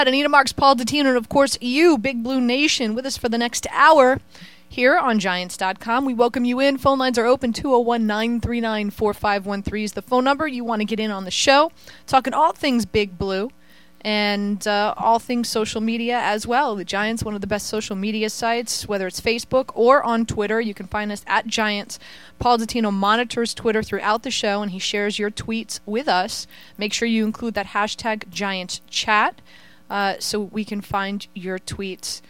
Anita Marks, Paul Dottino, and of course you, Big Blue Nation, with us for the next hour here on Giants.com. We welcome you in. Phone lines are open. 201-939-4513 is the phone number. You want to get in on the show, talking all things Big Blue and all things social media as well. The Giants, one of the best social media sites, whether it's Facebook or on Twitter. You can find us at Giants. Paul Dottino monitors Twitter throughout the show, and he shares your tweets with us. Make sure you include that hashtag GiantsChat. So we can find your tweets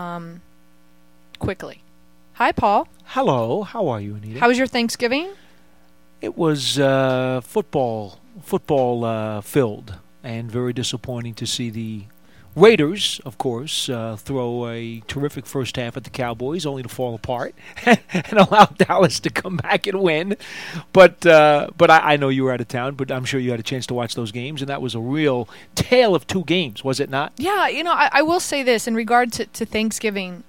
quickly. Hi, Paul. Hello. How are you, Anita? How was your Thanksgiving? It was football filled, and very disappointing to see the Raiders, of course, throw a terrific first half at the Cowboys, only to fall apart and allow Dallas to come back and win. But I know you were out of town, but I'm sure you had a chance to watch those games, and that was a real tale of two games, was it not? Yeah, I will say this in regard to Thanksgiving.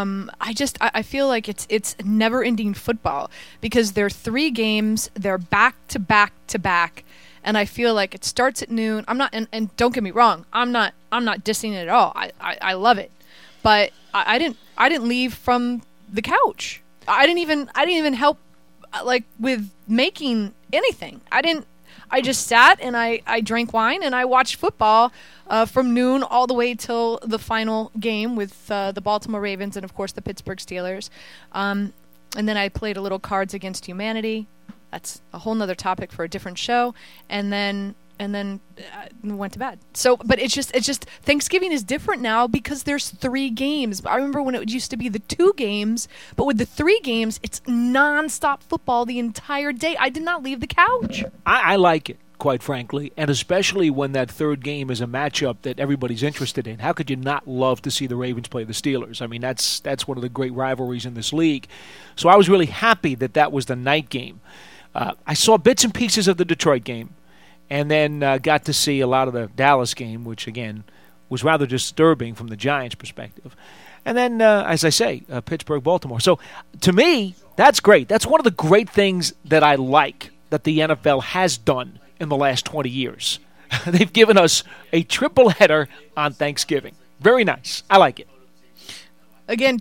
I feel like it's never-ending football because there are 3 games, they're back-to-back-to-back. And I feel like it starts at noon. I'm not, and don't get me wrong, I'm not dissing it at all. I love it, but I didn't leave from the couch. I didn't even help like with making anything. I just sat and I drank wine and I watched football from noon all the way till the final game with the Baltimore Ravens and of course the Pittsburgh Steelers. And then I played a little Cards Against Humanity. That's a whole nother topic for a different show, and then went to bed. So, but it's just Thanksgiving is different now because there's 3 games. I remember when it used to be the 2 games, but with the 3 games, it's nonstop football the entire day. I did not leave the couch. I like it, quite frankly, and especially when that third game is a matchup that everybody's interested in. How could you not love to see the Ravens play the Steelers? I mean, that's one of the great rivalries in this league. So I was really happy that was the night game. I saw bits and pieces of the Detroit game, and then got to see a lot of the Dallas game, which, again, was rather disturbing from the Giants' perspective. And then, as I say, Pittsburgh-Baltimore. So, to me, that's great. That's one of the great things that I like that the NFL has done in the last 20 years. They've given us a triple header on Thanksgiving. Very nice. I like it. Again,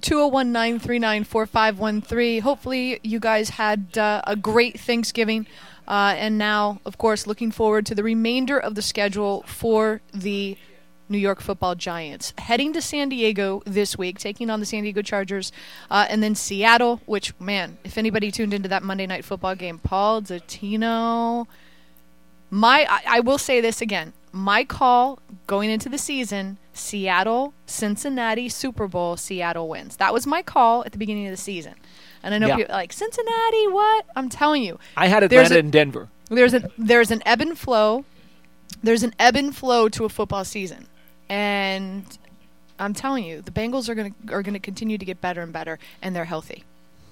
201-939-4513. Hopefully you guys had a great Thanksgiving. And now, of course, looking forward to the remainder of the schedule for the New York Football Giants. Heading to San Diego this week, taking on the San Diego Chargers, and then Seattle, which, man, if anybody tuned into that Monday Night Football game, Paul Dottino, I will say this again. My call going into the season, Seattle, Cincinnati, Super Bowl, Seattle wins. That was my call at the beginning of the season. And I know people are like, Cincinnati, what? I'm telling you. I had Atlanta and Denver. There's an ebb and flow. There's an ebb and flow to a football season. And I'm telling you, the Bengals are gonna continue to get better and better, and they're healthy.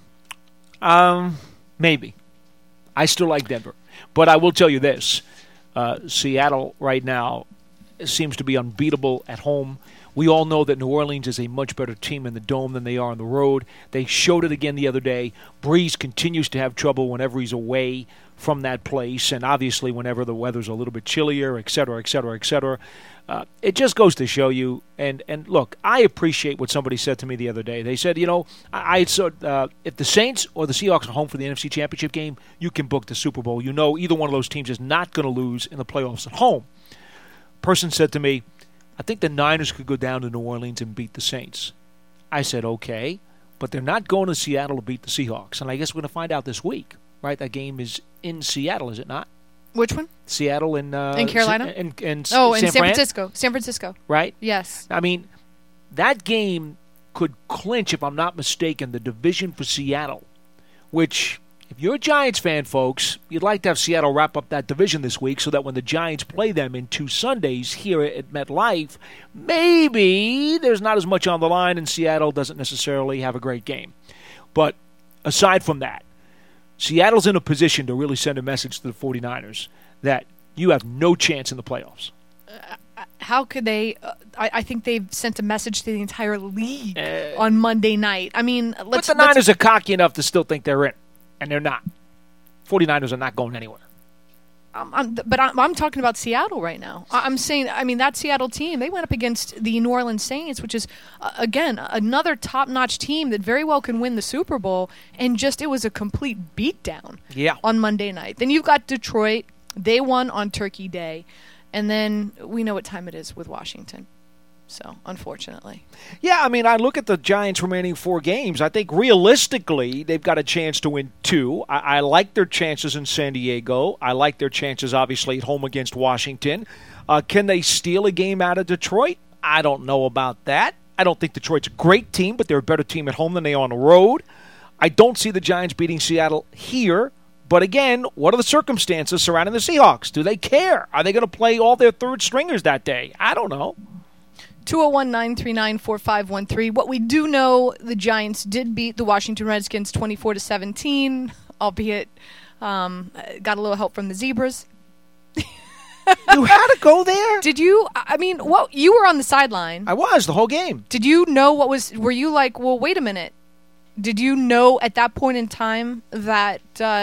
Maybe. I still like Denver. But I will tell you this. Seattle right now seems to be unbeatable at home. We all know that New Orleans is a much better team in the Dome than they are on the road. They showed it again the other day. Breeze continues to have trouble whenever he's away from that place, and obviously whenever the weather's a little bit chillier, et cetera, et cetera, et cetera. It just goes to show you, and look, I appreciate what somebody said to me the other day. They said, I saw if the Saints or the Seahawks are home for the NFC Championship game, you can book the Super Bowl. You know either one of those teams is not going to lose in the playoffs at home. Person said to me, I think the Niners could go down to New Orleans and beat the Saints. I said, okay, but they're not going to Seattle to beat the Seahawks. And I guess we're going to find out this week, right? That game is in Seattle, is it not? Which one? Seattle and in Carolina? In San Francisco. San Francisco. Right? Yes. I mean, that game could clinch, if I'm not mistaken, the division for Seattle, which, if you're a Giants fan, folks, you'd like to have Seattle wrap up that division this week so that when the Giants play them in 2 Sundays here at MetLife, maybe there's not as much on the line and Seattle doesn't necessarily have a great game. But aside from that, Seattle's in a position to really send a message to the 49ers that you have no chance in the playoffs. How could they? I think they've sent a message to the entire league on Monday night. I mean, but the Niners are cocky enough to still think they're in, and they're not. 49ers are not going anywhere. I'm talking about Seattle right now. I'm saying, I mean, that Seattle team, they went up against the New Orleans Saints, which is, again, another top-notch team that very well can win the Super Bowl, and just it was a complete beatdown on Monday night. Then you've got Detroit. They won on Turkey Day, and then we know what time it is with Washington. So, unfortunately. Yeah, I mean, I look at the Giants' remaining 4 games. I think realistically they've got a chance to win 2. I like their chances in San Diego. I like their chances, obviously, at home against Washington. Can they steal a game out of Detroit? I don't know about that. I don't think Detroit's a great team, but they're a better team at home than they are on the road. I don't see the Giants beating Seattle here. But again, what are the circumstances surrounding the Seahawks? Do they care? Are they going to play all their third stringers that day? I don't know. 201-939-4513. What we do know, the Giants did beat the Washington Redskins 24-17, albeit got a little help from the Zebras. You had to go there? Did you? I mean, well, you were on the sideline. I was, the whole game. Did you know were you like, well, wait a minute. Did you know at that point in time that...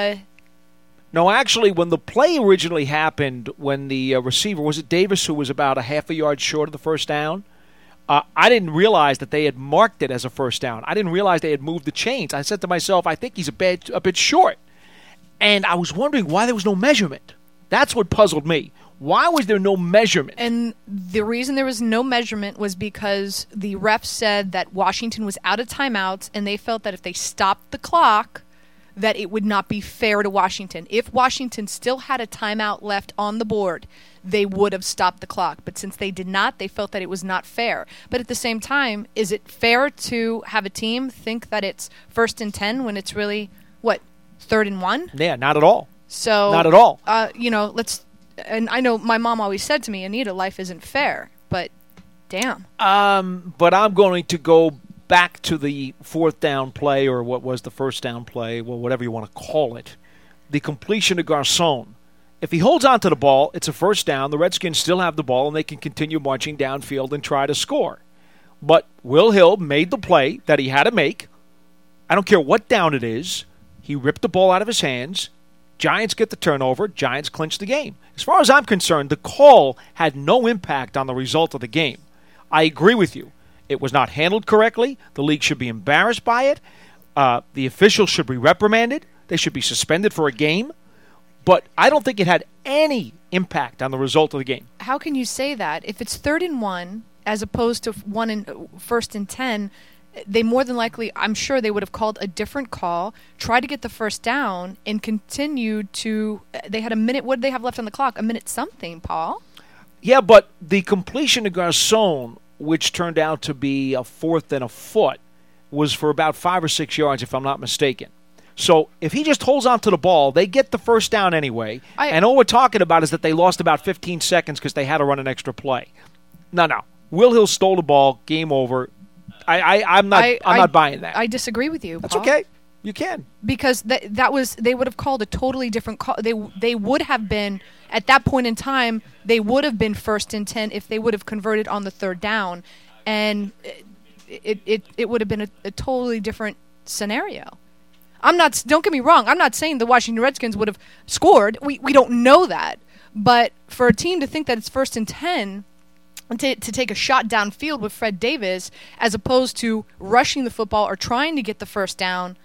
No, actually, when the play originally happened, when the receiver, was it Davis, who was about a half a yard short of the first down? I didn't realize that they had marked it as a first down. I didn't realize they had moved the chains. I said to myself, I think he's a bit short. And I was wondering why there was no measurement. That's what puzzled me. Why was there no measurement? And the reason there was no measurement was because the refs said that Washington was out of timeouts, and they felt that if they stopped the clock, that it would not be fair to Washington. If Washington still had a timeout left on the board, they would have stopped the clock. But since they did not, they felt that it was not fair. But at the same time, is it fair to have a team think that it's 1st and 10 when it's really, 3rd and 1? Yeah, not at all. So not at all. And I know my mom always said to me, Anita, life isn't fair. But damn. But I'm going to go back to the 4th down play, or what was the 1st down play, well, whatever you want to call it, the completion to Garcon. If he holds on to the ball, it's a 1st down. The Redskins still have the ball, and they can continue marching downfield and try to score. But Will Hill made the play that he had to make. I don't care what down it is. He ripped the ball out of his hands. Giants get the turnover. Giants clinch the game. As far as I'm concerned, the call had no impact on the result of the game. I agree with you. It was not handled correctly. The league should be embarrassed by it. The officials should be reprimanded. They should be suspended for a game. But I don't think it had any impact on the result of the game. How can you say that? If it's 3rd and 1, as opposed to 1st and 10, they more than likely, I'm sure they would have called a different call, tried to get the 1st down, and continued to... They had a minute. What did they have left on the clock? A minute something, Paul. Yeah, but the completion to Garcon, which turned out to be a 4th and a foot, was for about 5 or 6 yards, if I'm not mistaken. So if he just holds on to the ball, they get the 1st down anyway. And all we're talking about is that they lost about 15 seconds because they had to run an extra play. No. Will Hill stole the ball. Game over. I'm not buying that. I disagree with you, That's Paul. okay. You can. Because that was, they would have called a totally different call. They would have been, at that point in time, they would have been 1st and 10 if they would have converted on the 3rd down. And it would have been a totally different scenario. Don't get me wrong, I'm not saying the Washington Redskins would have scored. We don't know that. But for a team to think that it's 1st and 10, and to take a shot downfield with Fred Davis, as opposed to rushing the football or trying to get the 1st down,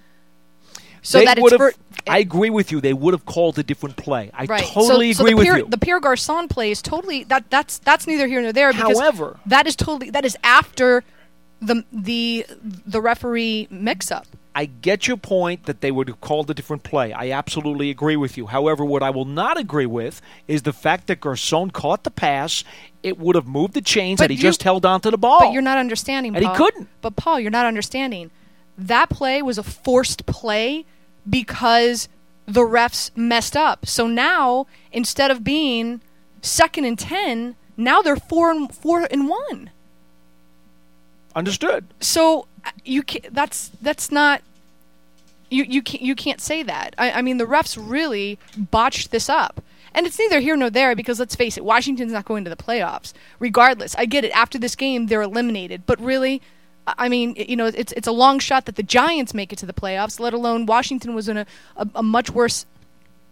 I agree with you. They would have called a different play. I right. totally agree with you. The Pierre Garcon play is totally that's neither here nor there. Because however, that is after the referee mix-up. I get your point that they would have called a different play. I absolutely agree with you. However, what I will not agree with is the fact that Garcon caught the pass. It would have moved the chains and he just held on to the ball. But you're not understanding, Paul. And he couldn't. But, Paul, you're not understanding. That play was a forced play because the refs messed up. So now, instead of being 2nd and 10, now they're 4 and 1. Understood. So you can't, that's not you can't say that. I mean, the refs really botched this up. And it's neither here nor there because, let's face it, Washington's not going to the playoffs. Regardless, I get it. After this game, they're eliminated. But really, I mean, it's a long shot that the Giants make it to the playoffs, let alone Washington was in a much worse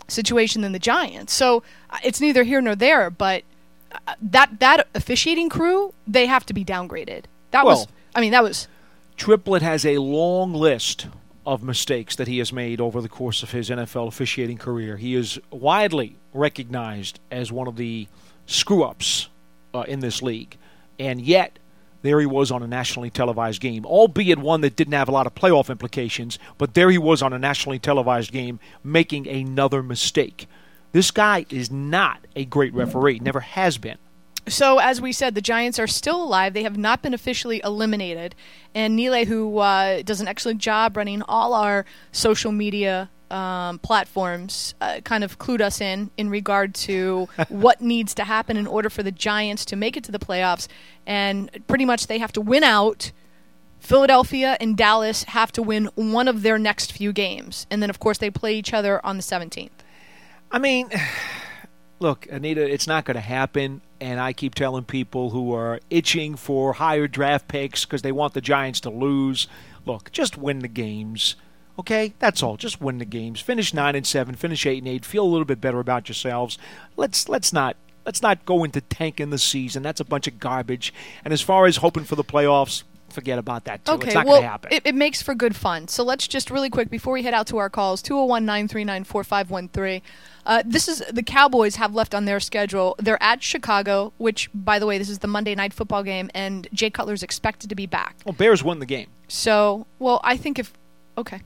situation than the Giants. So it's neither here nor there, but that officiating crew, they have to be downgraded. That was Triplett has a long list of mistakes that he has made over the course of his NFL officiating career. He is widely recognized as one of the screw-ups in this league, and yet there he was on a nationally televised game, albeit one that didn't have a lot of playoff implications, but there he was on a nationally televised game making another mistake. This guy is not a great referee, never has been. So, as we said, the Giants are still alive. They have not been officially eliminated. And Nile, who does an excellent job running all our social media platforms, kind of clued us in regard to what needs to happen in order for the Giants to make it to the playoffs. And pretty much they have to win out. Philadelphia and Dallas have to win one of their next few games. And then, of course, they play each other on the 17th. I mean, look, Anita, it's not going to happen. And I keep telling people who are itching for higher draft picks because they want the Giants to lose, look, just win the games. Okay, that's all. Just win the games. Finish 9-7. Finish 8-8. Feel a little bit better about yourselves. Let's not go into tanking the season. That's a bunch of garbage. And as far as hoping for the playoffs, forget about that too. Okay, it's not going to happen. It makes for good fun. So let's just really quick before we head out to our calls. 201-939-4513. This is the Cowboys have left on their schedule. They're at Chicago, which, by the way, this is the Monday Night Football game, and Jay Cutler's expected to be back. Well, Bears won the game. So, well, I think if okay.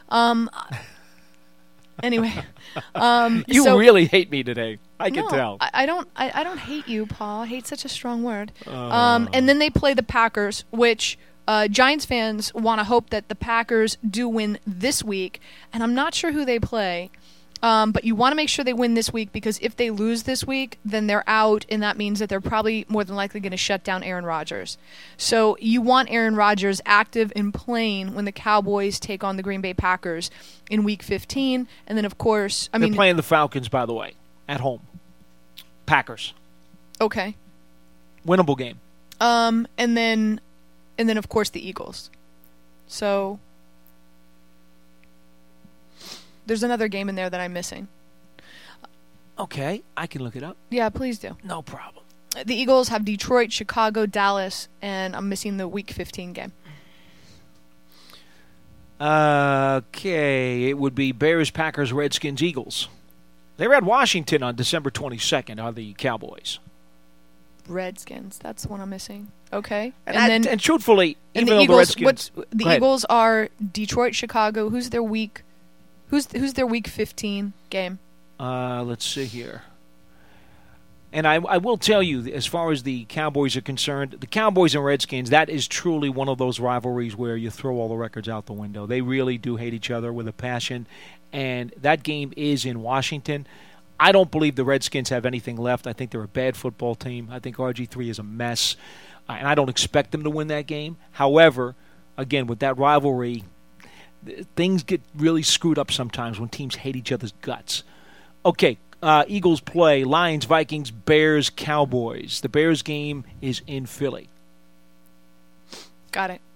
Anyway, you really hate me today. I can tell. I don't hate you, Paul. I hate such a strong word. And then they play the Packers, which Giants fans want to hope that the Packers do win this week. And I'm not sure who they play. But you want to make sure they win this week because if they lose this week, then they're out, and that means that they're probably more than likely going to shut down Aaron Rodgers. So you want Aaron Rodgers active and playing when the Cowboys take on the Green Bay Packers in Week 15. And then, of course, they're playing the Falcons, by the way, at home. Packers. Okay. Winnable game. And then, of course, the Eagles. So there's another game in there that I'm missing. Okay, I can look it up. Yeah, please do. No problem. The Eagles have Detroit, Chicago, Dallas, and I'm missing the Week 15 game. Okay, it would be Bears, Packers, Redskins, Eagles. They were at Washington on December 22nd, are the Cowboys. Redskins, that's the one I'm missing. Okay. And truthfully, even though Eagles, the Redskins... the Eagles are Detroit, Chicago. Who's their Week 15 game? Let's see here. And I will tell you, as far as the Cowboys are concerned, the Cowboys and Redskins, that is truly one of those rivalries where you throw all the records out the window. They really do hate each other with a passion, and that game is in Washington. I don't believe the Redskins have anything left. I think they're a bad football team. I think RG3 is a mess, and I don't expect them to win that game. However, again, with that rivalry, things get really screwed up sometimes when teams hate each other's guts. Okay, Eagles play Lions, Vikings, Bears, Cowboys. The Bears game is in Philly. Got it.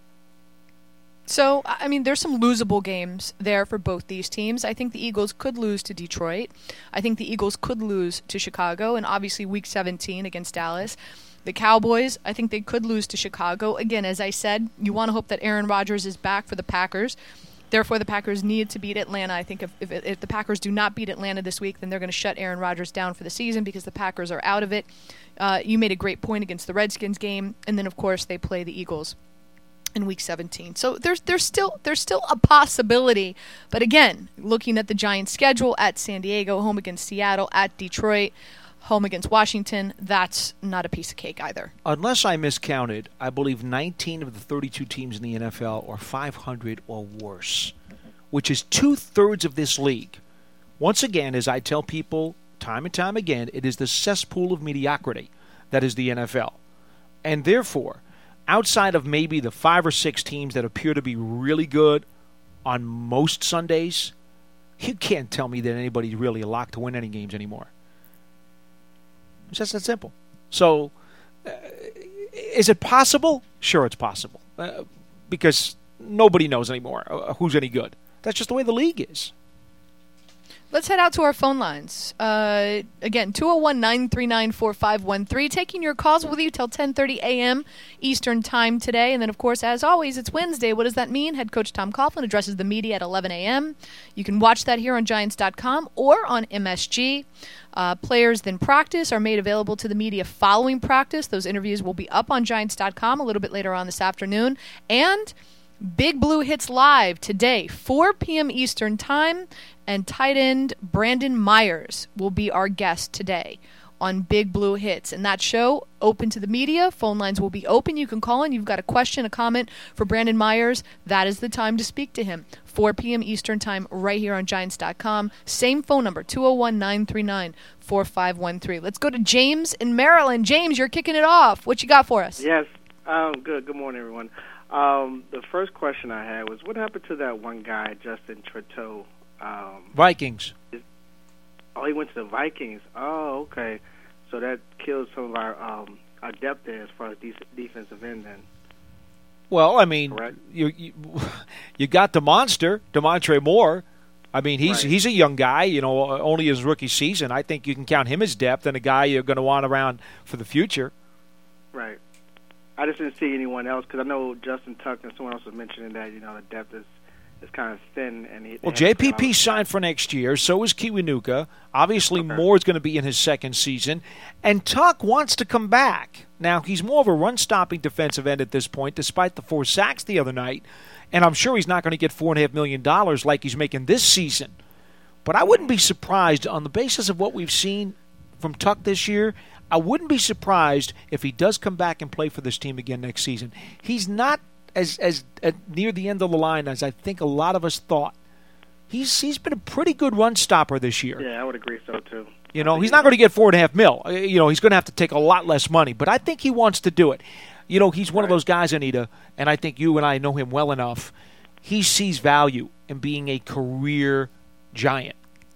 So, I mean, there's some losable games there for both these teams. I think the Eagles could lose to Detroit. I think the Eagles could lose to Chicago, and obviously Week 17 against Dallas. The Cowboys, I think they could lose to Chicago. Again, as I said, you want to hope that Aaron Rodgers is back for the Packers. Therefore, the Packers need to beat Atlanta. I think if the Packers do not beat Atlanta this week, then they're going to shut Aaron Rodgers down for the season because the Packers are out of it. You made a great point against the Redskins game, and then, of course, they play the Eagles in Week 17. So there's still a possibility. But again, looking at the Giants' schedule at San Diego, home against Seattle, at Detroit, home against Washington, that's not a piece of cake either. Unless I miscounted, I believe 19 of the 32 teams in the NFL are 500 or worse, which is 2/3 of this league. Once again, as I tell people time and time again, it is the cesspool of mediocrity that is the NFL. And therefore, outside of maybe the 5 or 6 teams that appear to be really good on most Sundays, you can't tell me that anybody's really locked to win any games anymore. It's just that simple. So, is it possible? Sure, it's possible. Because nobody knows anymore who's any good. That's just the way the league is. Let's head out to our phone lines. Again, 201-939-4513. Taking your calls with you till 10:30 a.m. Eastern Time today. And then, of course, as always, it's Wednesday. What does that mean? Head coach Tom Coughlin addresses the media at 11 a.m. You can watch that here on Giants.com or on MSG. Players then practice are made available to the media following practice. Those interviews will be up on Giants.com a little bit later on this afternoon. And Big Blue hits live today, 4 p.m. Eastern Time, and tight end Brandon Myers will be our guest today on Big Blue Hits. And that show, open to the media. Phone lines will be open. You can call in. You've got a question, a comment for Brandon Myers. That is the time to speak to him. 4 p.m. Eastern Time right here on Giants.com. Same phone number, 201-939-4513. Let's go to James in Maryland. James, you're kicking it off. What you got for us? Yes. Good. Good morning, everyone. The first question I had was, what happened to that one guy, Justin Trudeau? Vikings. He went to the Vikings. Oh, okay. So that kills some of our depth there as far as defensive end then. Well, I mean, you got the monster, Demontre Moore. I mean, he's a young guy, only his rookie season. I think you can count him as depth and a guy you're going to want around for the future. Right. I just didn't see anyone else because I know Justin Tuck and someone else was mentioning that, the depth is kind of thin. Well, JPP signed for next year. So is Kiwanuka. Obviously, Moore is going to be in his second season. And Tuck wants to come back. Now, he's more of a run-stopping defensive end at this point, despite the 4 sacks the other night. And I'm sure he's not going to get $4.5 million like he's making this season. But I wouldn't be surprised, on the basis of what we've seen from Tuck this year, I wouldn't be surprised if he does come back and play for this team again next season. He's not as near the end of the line as I think a lot of us thought. He's been a pretty good run stopper this year. Yeah, I would agree so too. He's not going to get $4.5 million. He's going to have to take a lot less money, but I think he wants to do it. He's one of those guys, Anita, and I think you and I know him well enough. He sees value in being a career Giant,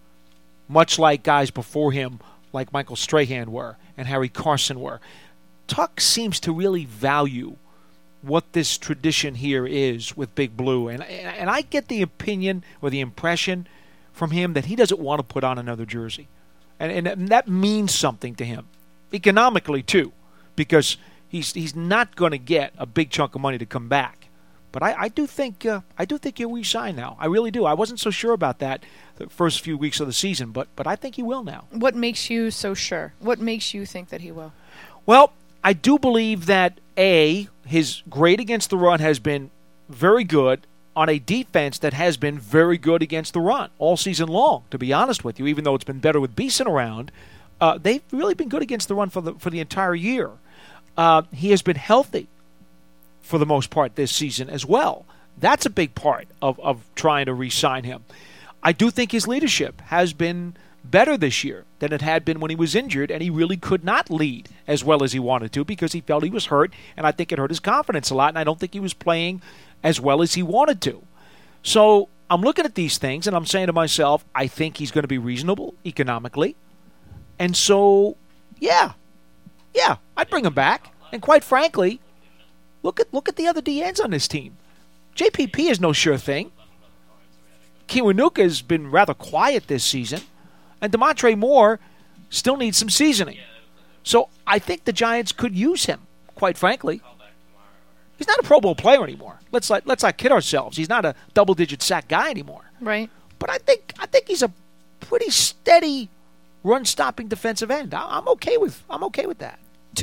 much like guys before him, like Michael Strahan were and Harry Carson were. Tuck seems to really value what this tradition here is with Big Blue. And I get the opinion or the impression from him that he doesn't want to put on another jersey. And that means something to him, economically too, because he's not going to get a big chunk of money to come back. But I do think he'll re-sign now. I really do. I wasn't so sure about that the first few weeks of the season, but I think he will now. What makes you so sure? What makes you think that he will? Well, I do believe that, his grade against the run has been very good on a defense that has been very good against the run all season long, to be honest with you, even though it's been better with Beeson around. They've really been good against the run for the entire year. He has been healthy for the most part this season as well. That's a big part of trying to re-sign him. I do think his leadership has been better this year than it had been when he was injured, and he really could not lead as well as he wanted to because he felt he was hurt, and I think it hurt his confidence a lot, and I don't think he was playing as well as he wanted to. So I'm looking at these things, and I'm saying to myself, I think he's going to be reasonable economically. And so, yeah, I'd bring him back. And quite frankly, look at the other DNs on this team. JPP is no sure thing. Kiwanuka has been rather quiet this season. And Demontre Moore still needs some seasoning. So I think the Giants could use him, quite frankly. He's not a Pro Bowl player anymore. Let's not kid ourselves. He's not a double-digit sack guy anymore. Right. But I think he's a pretty steady run-stopping defensive end. I'm okay with that.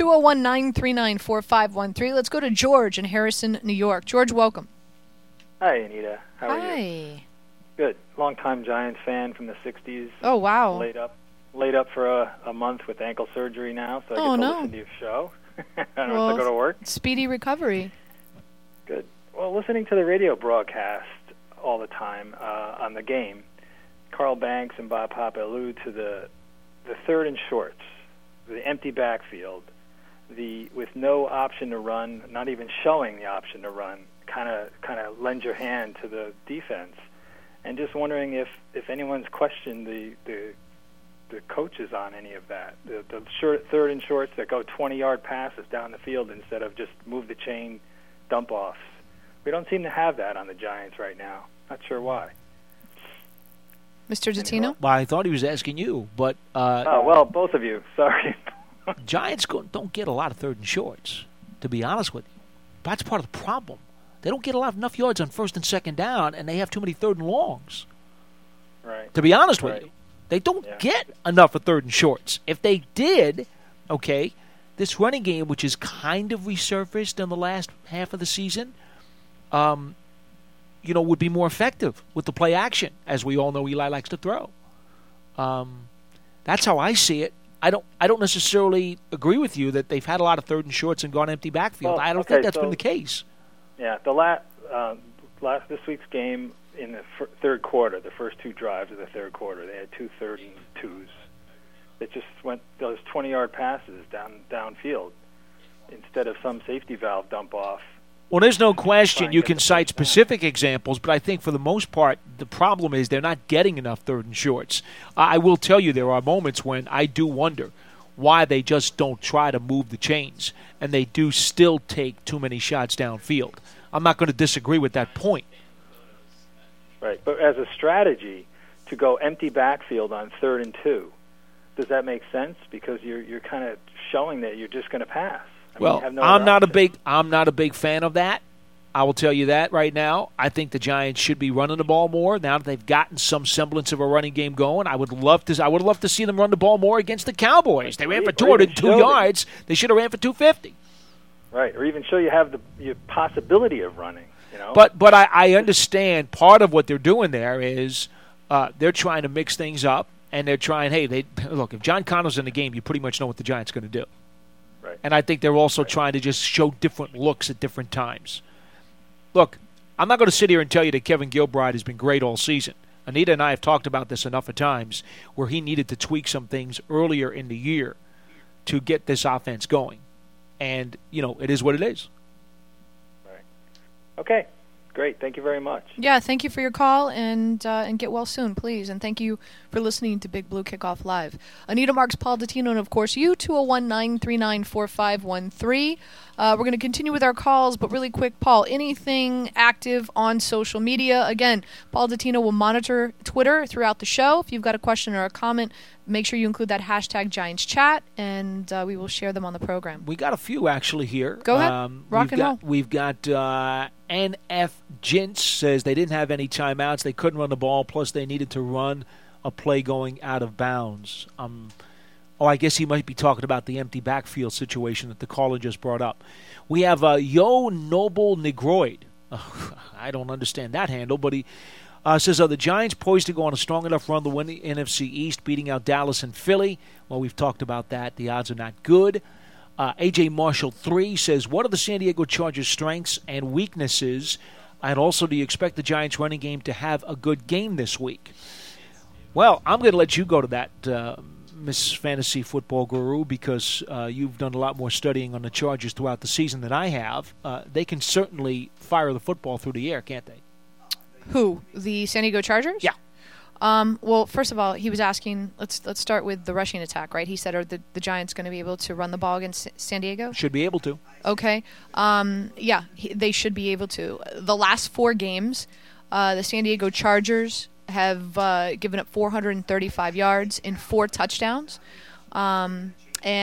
201-939-4513. Let's go to George in Harrison, New York. George, welcome. Hi, Anita. How are you? Hi. Good. Long-time Giants fan from the 60s. Oh, wow. Laid up for a month with ankle surgery now, so I get to listen to your show. I don't have to go to work. Speedy recovery. Good. Well, listening to the radio broadcast all the time on the game, Carl Banks and Bob Papa allude to the third and shorts, the empty backfield, with no option to run, not even showing the option to run, kind of lend your hand to the defense. And just wondering if anyone's questioned the coaches on any of that. The third and shorts that go 20-yard passes down the field instead of just move the chain dump-offs. We don't seem to have that on the Giants right now. Not sure why. Mr. Dottino? Well, I thought he was asking you, but well, both of you. Sorry. Giants don't get a lot of third and shorts, to be honest with you. That's part of the problem. They don't get enough yards on first and second down, and they have too many third and longs. Right. To be honest with you. They don't get enough of third and shorts. If they did, okay, this running game, which is kind of resurfaced in the last half of the season, would be more effective with the play action, as we all know Eli likes to throw. That's how I see it. I don't necessarily agree with you that they've had a lot of third and shorts and gone empty backfield. I don't think that's been the case. Yeah, the last this week's game in the third quarter, the first two drives of the third quarter, they had 2 third and 2s. It just went those 20-yard passes downfield instead of some safety valve dump off. Well, there's no question you can cite specific examples, but I think for the most part, the problem is they're not getting enough third and shorts. I will tell you there are moments when I do wonder why they just don't try to move the chains, and they do still take too many shots downfield. I'm not going to disagree with that point. Right, but as a strategy to go empty backfield on 3rd and 2, does that make sense? Because you're kind of showing that you're just going to pass. I'm not a big fan of that. I will tell you that right now. I think the Giants should be running the ball more now that they've gotten some semblance of a running game going. I would love to see them run the ball more against the Cowboys. They ran for 202 yards. They should have ran for 250. Right, or even show you have the possibility of running. But I understand part of what they're doing there is they're trying to mix things up, and they're trying. Hey, look, if John Connor's in the game, you pretty much know what the Giants are going to do. Right. And I think they're also trying to just show different looks at different times. Look, I'm not going to sit here and tell you that Kevin Gilbride has been great all season. Anita and I have talked about this enough of times where he needed to tweak some things earlier in the year to get this offense going. And, it is what it is. Right. Okay. Great. Thank you very much. Yeah, thank you for your call, and get well soon, please. And thank you for listening to Big Blue Kickoff Live. Anita Marks, Paul Dottino, and, of course, you, 201-939-4513. We're going to continue with our calls, but really quick, Paul, anything active on social media? Again, Paul Dottino will monitor Twitter throughout the show. If you've got a question or a comment, make sure you include that hashtag GiantsChat, and we will share them on the program. We got a few, actually, here. Go ahead. Rock and roll. We've got NF Jints says they didn't have any timeouts. They couldn't run the ball, plus they needed to run a play going out of bounds. I guess he might be talking about the empty backfield situation that the caller just brought up. We have Yo Noble Negroid. I don't understand that handle, but he says, are the Giants poised to go on a strong enough run to win the NFC East, beating out Dallas and Philly? Well, we've talked about that. The odds are not good. A.J. Marshall 3 says, what are the San Diego Chargers' strengths and weaknesses? And also, do you expect the Giants' running game to have a good game this week? Well, I'm going to let you go to that, Miss Fantasy Football Guru, because you've done a lot more studying on the Chargers throughout the season than I have. They can certainly fire the football through the air, can't they? Who? The San Diego Chargers? Yeah. Well, first of all, he was asking, let's start with the rushing attack, right? He said, are the Giants going to be able to run the ball against San Diego? Should be able to. Okay. They should be able to. The last 4 games, the San Diego Chargers have given up 435 yards in 4 touchdowns, and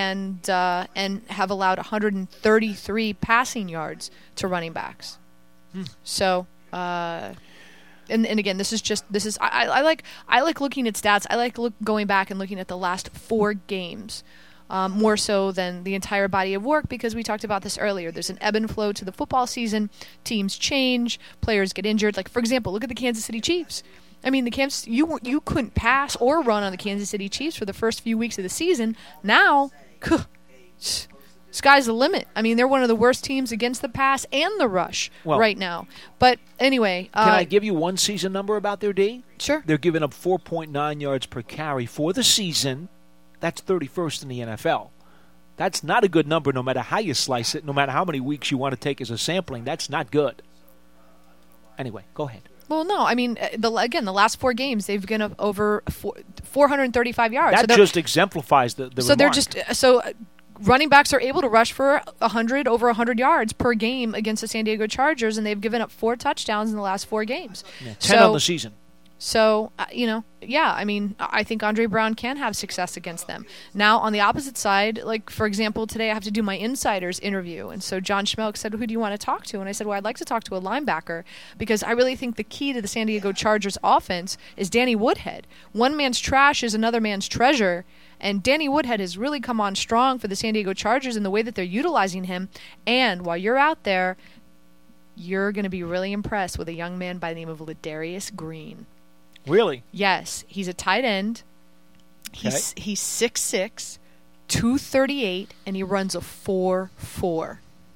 have allowed 133 passing yards to running backs. So, and again, this is I like looking at stats. I like going back and looking at the last 4 games. More so than the entire body of work, because we talked about this earlier. There's an ebb and flow to the football season. Teams change. Players get injured. Like, for example, look at the Kansas City Chiefs. I mean, you couldn't pass or run on the Kansas City Chiefs for the first few weeks of the season. Now, sky's the limit. I mean, they're one of the worst teams against the pass and the rush right now. But anyway. Can I give you one season number about their D? Sure. They're giving up 4.9 yards per carry for the season. That's 31st in the NFL. That's not a good number no matter how you slice it, no matter how many weeks you want to take as a sampling. That's not good. Anyway, go ahead. Well, no, I mean, the last 4 games, they've given up over 435 yards. That just exemplifies the So remark. Running backs are able to rush for over 100 yards per game against the San Diego Chargers, and they've given up 4 touchdowns in the last 4 games. Yeah, 10 on the season. So, I mean, I think Andre Brown can have success against them. Now, on the opposite side, like, for example, today I have to do my insiders interview. And so John Schmelk said, who do you want to talk to? And I said, well, I'd like to talk to a linebacker because I really think the key to the San Diego Chargers offense is Danny Woodhead. One man's trash is another man's treasure. And Danny Woodhead has really come on strong for the San Diego Chargers in the way that they're utilizing him. And while you're out there, you're going to be really impressed with a young man by the name of Ladarius Green. Really? Yes, he's a tight end. He's 6'6", 238, and he runs a 4.4.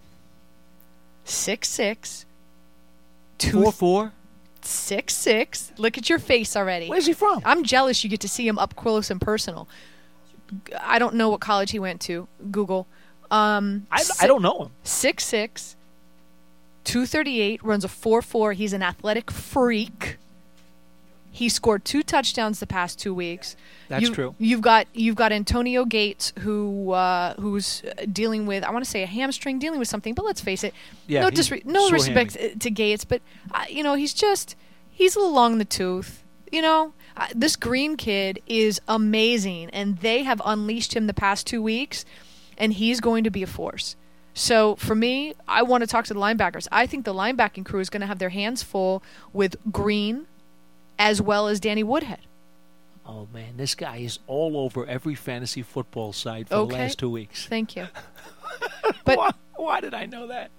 6'6", 4.4. 6'6". Look at your face already. Where's he from? I'm jealous you get to see him up close and personal. I don't know what college he went to. Google. I don't know him. 6'6", 238, runs a 4.4. He's an athletic freak. He scored 2 touchdowns the past 2 weeks. That's true. You've got Antonio Gates who's dealing with, I want to say, a hamstring, dealing with something. But let's face it, yeah, no respect to Gates, but he's a little long in the tooth. This Green kid is amazing, and they have unleashed him the past 2 weeks, and he's going to be a force. So for me, I want to talk to the linebackers. I think the linebacking crew is going to have their hands full with Green, as well as Danny Woodhead. Oh, man, this guy is all over every fantasy football site for the last 2 weeks. Thank you. But why did I know that?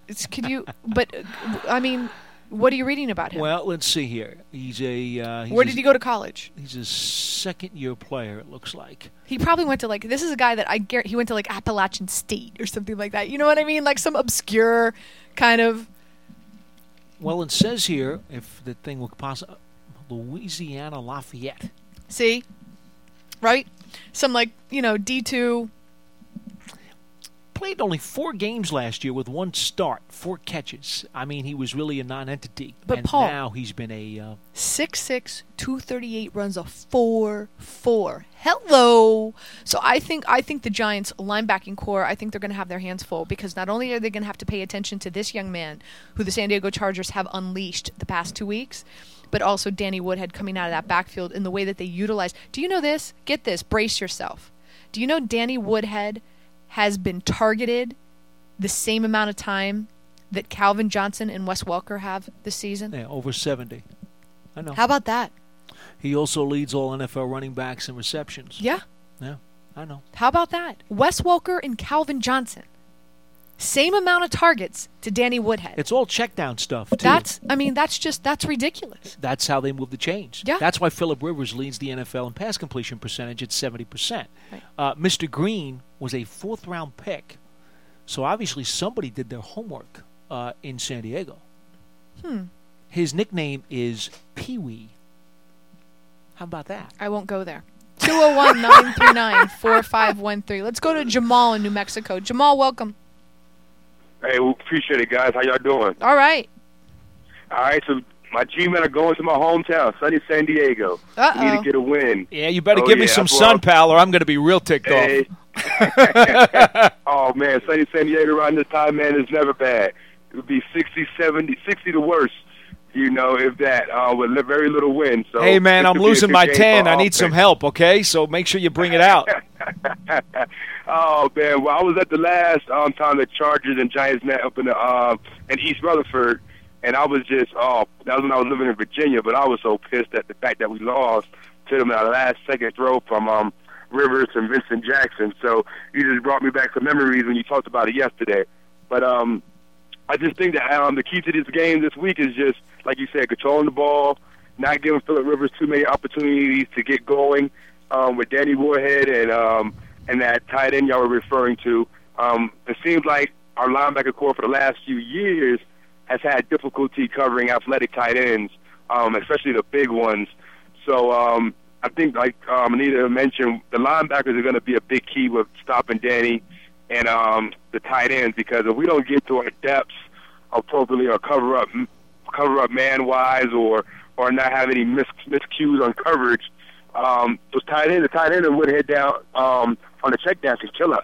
What are you reading about him? Well, let's see here. Where did he go to college? He's a second-year player, it looks like. He probably went to, this is a guy that he went to, Appalachian State or something like that. You know what I mean? Like some obscure kind of... Well, it says here, if the thing were possible... Louisiana Lafayette. See? Right? Some D2. Played only 4 games last year with 1 start, 4 catches. I mean, he was really a non-entity. But and Paul, now he's been a... 6'6", 238, runs a 4.4. Hello! So I think the Giants linebacking core, I think they're going to have their hands full because not only are they going to have to pay attention to this young man who the San Diego Chargers have unleashed the past 2 weeks, but also Danny Woodhead coming out of that backfield in the way that they utilize. Do you know this? Get this. Brace yourself. Do you know Danny Woodhead has been targeted the same amount of time that Calvin Johnson and Wes Welker have this season? Yeah, over 70. I know. How about that? He also leads all NFL running backs in receptions. Yeah. Yeah, I know. How about that? Wes Welker and Calvin Johnson. Same amount of targets to Danny Woodhead. It's all check down stuff, too. That's ridiculous. That's how they move the chains. Yeah. That's why Phillip Rivers leads the NFL in pass completion percentage at 70%. Right. Mr. Green was a 4th-round pick. So obviously somebody did their homework in San Diego. His nickname is Pee-wee. How about that? I won't go there. 201-939-4513. Let's go to Jamal in New Mexico. Jamal, welcome. Hey, we appreciate it, guys. How y'all doing? All right. So my G-men are going to my hometown, sunny San Diego. Uh-oh. We need to get a win. Yeah, you better give me some sun, pal, or I'm going to be real ticked off. Oh, man, sunny San Diego around this time, man, is never bad. It would be 60, 70, 60 the worst, if that, with very little wind. So hey, man, I'm losing my tan. I need some help, okay? So make sure you bring it out. Oh, man. Well, I was at the last time the Chargers and Giants met up in East Rutherford, and I was just, that was when I was living in Virginia, but I was so pissed at the fact that we lost to them at the last second throw from Rivers and Vincent Jackson. So you just brought me back some memories when you talked about it yesterday. But I just think that the key to this game this week is just, like you said, controlling the ball, not giving Phillip Rivers too many opportunities to get going with Danny Woodhead and that tight end y'all were referring to. It seems like our linebacker core for the last few years has had difficulty covering athletic tight ends, especially the big ones. So I think, like Anita mentioned, the linebackers are going to be a big key with stopping Danny and the tight ends, because if we don't get to our depths appropriately or cover up man-wise or not have any miscues on coverage, the tight end and Woodhead down on the check down can kill us.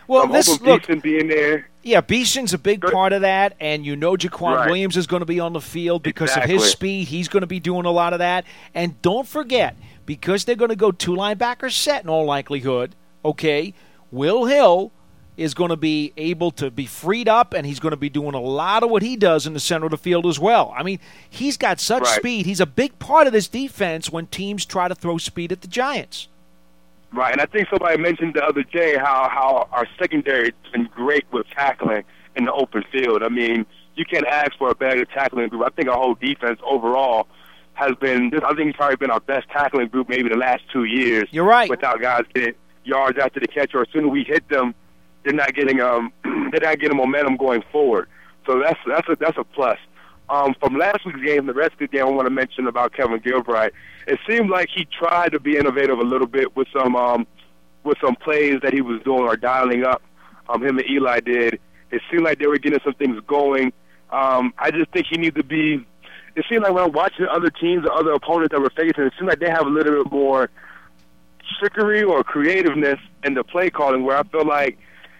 Well, look, Beeson being there. Yeah, Beeson's a big part of that, and Jaquan Williams is going to be on the field because of his speed. He's going to be doing a lot of that. And don't forget, because they're going to go 2 linebacker set in all likelihood, okay, Will Hill is going to be able to be freed up, and he's going to be doing a lot of what he does in the center of the field as well. I mean, he's got such speed. He's a big part of this defense when teams try to throw speed at the Giants. Right, and I think somebody mentioned the other day how our secondary has been great with tackling in the open field. I mean, you can't ask for a better tackling group. I think our whole defense overall has been, I think it's probably been our best tackling group maybe the last 2 years. You're right. Without guys getting yards after the catch, or as soon as we hit them, they're not getting momentum going forward. So that's a plus. From last week's game, the rest of the game, I want to mention about Kevin Gilbride. It seemed like he tried to be innovative a little bit with some plays that he was doing or dialing up. Him and Eli did. It seemed like they were getting some things going. I just think he needs to be. It seemed like when I'm watching other teams or other opponents that we're facing, it seemed like they have a little bit more trickery or creativeness in the play calling, where I feel like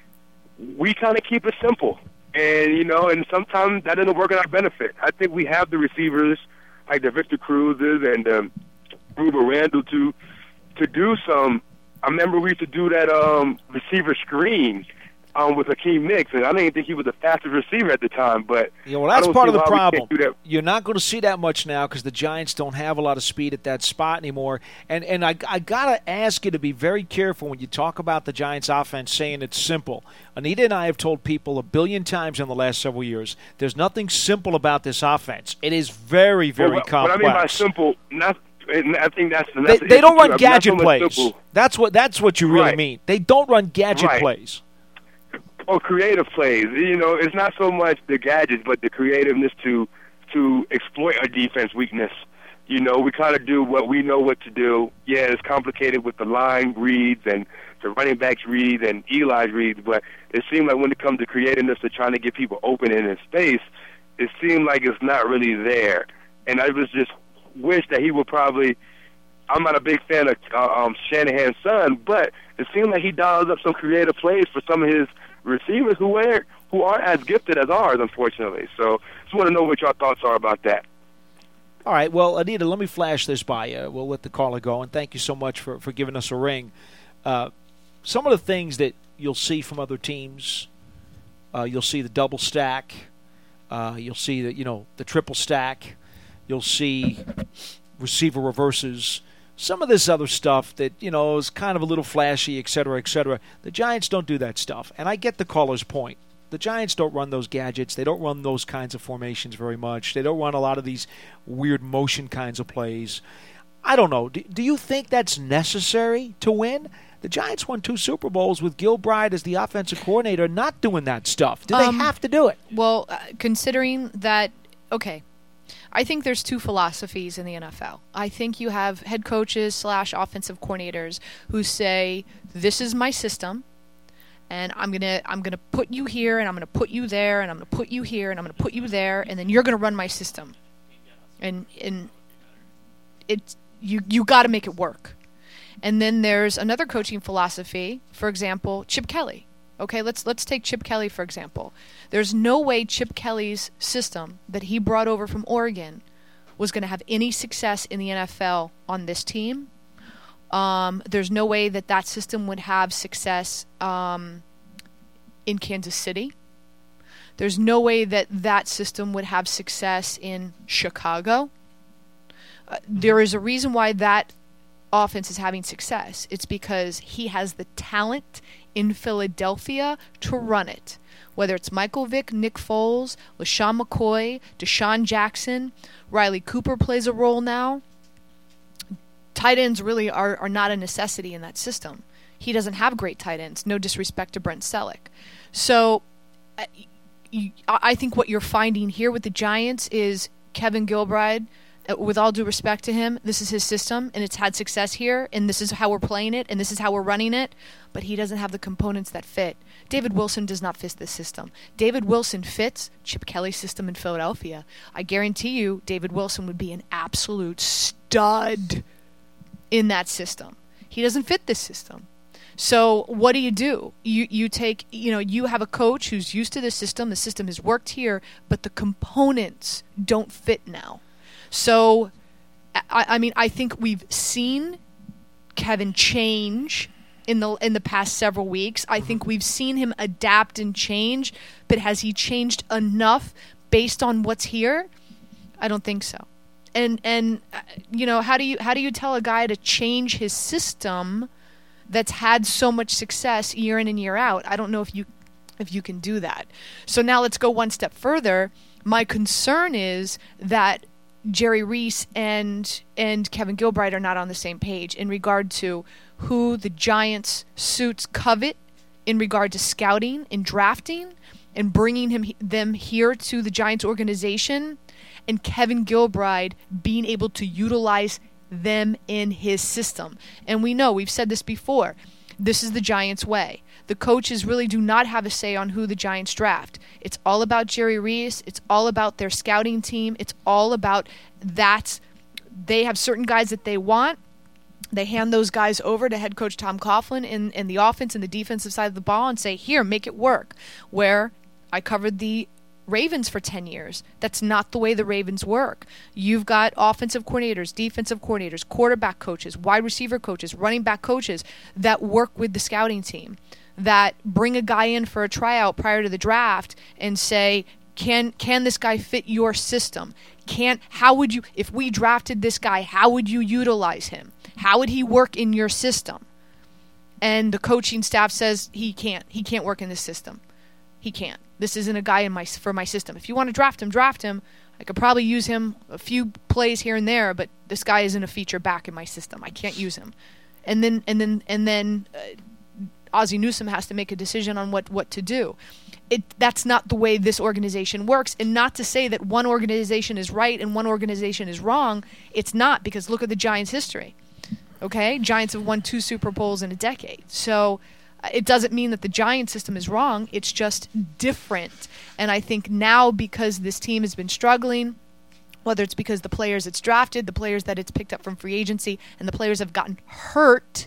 we kind of keep it simple. And, and sometimes that doesn't work in our benefit. I think we have the receivers, like the Victor Cruzes and Ruben Randall, to do some. I remember we used to do that receiver screen with Hakeem Nicks, and I didn't think he was the fastest receiver at the time. But that's part of the problem. You're not going to see that much now because the Giants don't have a lot of speed at that spot anymore. And I got to ask you to be very careful when you talk about the Giants' offense, saying it's simple. Anita and I have told people 1 billion times in the last several years, there's nothing simple about this offense. It is very, very complex. What I mean by simple, I think that's they don't run gadget plays. That's what you really mean. They don't run gadget plays. Or creative plays. It's not so much the gadgets, but the creativeness to exploit our defense weakness. We kind of do what we know what to do. Yeah, it's complicated with the line reads and the running backs reads and Eli's reads, but it seemed like when it comes to creativeness to trying to get people open in space, it seemed like it's not really there. And I was just wish that he would probably. I'm not a big fan of Shanahan's son, but it seemed like he dials up some creative plays for some of his receivers who aren't as gifted as ours, unfortunately. So just want to know what your thoughts are about that. All right. Well, Anita, let me flash this by you. We'll let the caller go, and thank you so much for giving us a ring. Some of the things that you'll see from other teams, you'll see the double stack. You'll see the triple stack. You'll see receiver reverses. Some of this other stuff that, is kind of a little flashy, et cetera, et cetera. The Giants don't do that stuff. And I get the caller's point. The Giants don't run those gadgets. They don't run those kinds of formations very much. They don't run a lot of these weird motion kinds of plays. I don't know. Do you think that's necessary to win? The Giants won 2 Super Bowls with Gilbride as the offensive coordinator not doing that stuff. Do they have to do it? Well, considering that, okay, I think there's 2 philosophies in the NFL. I think you have head coaches / offensive coordinators who say, this is my system, and I'm gonna put you here, and I'm gonna put you there, and I'm gonna put you here, and I'm gonna put you there, and then you're gonna run my system. And it's you got to make it work. And then there's another coaching philosophy, for example, Chip Kelly. Okay, let's take Chip Kelly, for example. There's no way Chip Kelly's system that he brought over from Oregon was going to have any success in the NFL on this team. There's no way that system would have success in Kansas City. There's no way that system would have success in Chicago. There is a reason why that offense is having success. It's because he has the talent in Philadelphia to run it. Whether it's Michael Vick, Nick Foles, LaShawn McCoy, Deshaun Jackson, Riley Cooper plays a role now. Tight ends really are not a necessity in that system. He doesn't have great tight ends. No disrespect to Brent Selleck. So I think what you're finding here with the Giants is Kevin Gilbride, with all due respect to him, this is his system, and it's had success here, and this is how we're playing it, and this is how we're running it, but he doesn't have the components that fit. David Wilson does not fit this system. David Wilson fits Chip Kelly's system in Philadelphia. I guarantee you David Wilson would be an absolute stud in that system. He doesn't fit this system. So what do? You take, you have a coach who's used to the system has worked here, but the components don't fit now. So, I mean, I think we've seen Kevin change in the past several weeks. I think we've seen him adapt and change, but has he changed enough based on what's here? I don't think so. And how do you tell a guy to change his system that's had so much success year in and year out? I don't know if you can do that. So now let's go one step further. My concern is that Jerry Reese and Kevin Gilbride are not on the same page in regard to who the Giants suits covet in regard to scouting and drafting and bringing them here to the Giants organization, and Kevin Gilbride being able to utilize them in his system. And we know, we've said this before, this is the Giants' way. The coaches really do not have a say on who the Giants draft. It's all about Jerry Reese. It's all about their scouting team. It's all about that. They have certain guys that they want. They hand those guys over to head coach Tom Coughlin in the offense and the defensive side of the ball and say, here, make it work. Where I covered the Ravens for 10 years. That's not the way the Ravens work. You've got offensive coordinators, defensive coordinators, quarterback coaches, wide receiver coaches, running back coaches that work with the scouting team, that bring a guy in for a tryout prior to the draft and say, can this guy fit your system? How would you, if we drafted this guy, how would you utilize him? How would he work in your system? And the coaching staff says he can't work in this system. He can't. This isn't a guy for my system. If you want to draft him. I could probably use him a few plays here and there, but this guy isn't a feature back in my system. I can't use him. And then Ozzie Newsome has to make a decision on what to do. That's not the way this organization works. And not to say that one organization is right and one organization is wrong. It's not, because look at the Giants' history. Okay? Giants have won 2 Super Bowls in a decade. So it doesn't mean that the Giants system is wrong. It's just different. And I think now, because this team has been struggling, whether it's because the players it's drafted, the players that it's picked up from free agency, and the players have gotten hurt,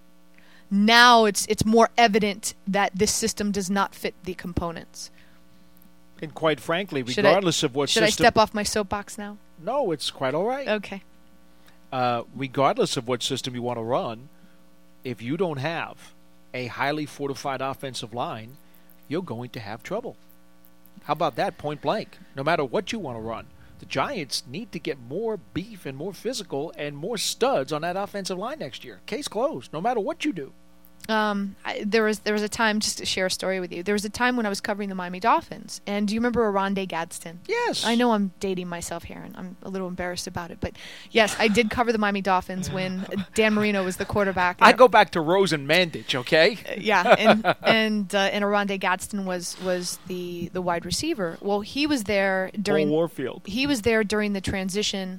now it's more evident that this system does not fit the components. And quite frankly, regardless of what system... Should I step off my soapbox now? No, it's quite all right. Okay. Regardless of what system you want to run, if you don't have a highly fortified offensive line, you're going to have trouble. How about that, point blank? No matter what you want to run, the Giants need to get more beef and more physical and more studs on that offensive line next year. Case closed, no matter what you do. There was a time, just to share a story with you, there was a time when I was covering the Miami Dolphins, and do you remember Oronde Gadsden? Yes. I know I'm dating myself here, and I'm a little embarrassed about it, but yes, I did cover the Miami Dolphins when Dan Marino was the quarterback. I go back to Rose and Mandich, okay? Yeah, and Oronde Gadsden was the wide receiver. Well, he was there during Warfield. He was there during the transition